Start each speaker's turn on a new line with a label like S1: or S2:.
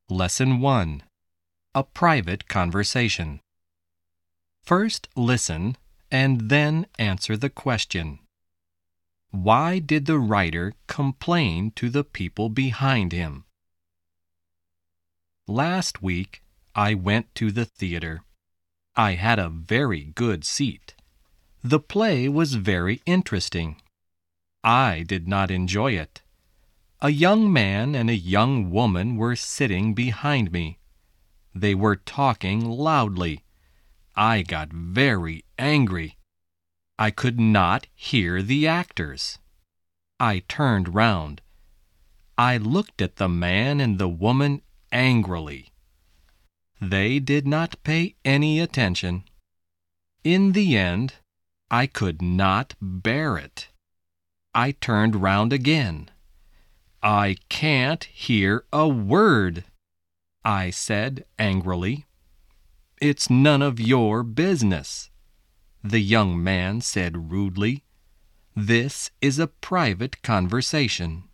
S1: Lesson 1. A Private Conversation. First listen and then answer the question. Why did the writer complain to the people behind him? Last week, I went to the theater. I had a very good seat. The play was very interesting. I did not enjoy it. A young man and a young woman were sitting behind me. They were talking loudly. I got very angry. I could not hear the actors. I turned round. I looked at the man and the woman angrily. They did not pay any attention. In the end, I could not bear it. I turned round again. I can't hear a word, I said angrily. It's none of your business, the young man said rudely. This is a private conversation.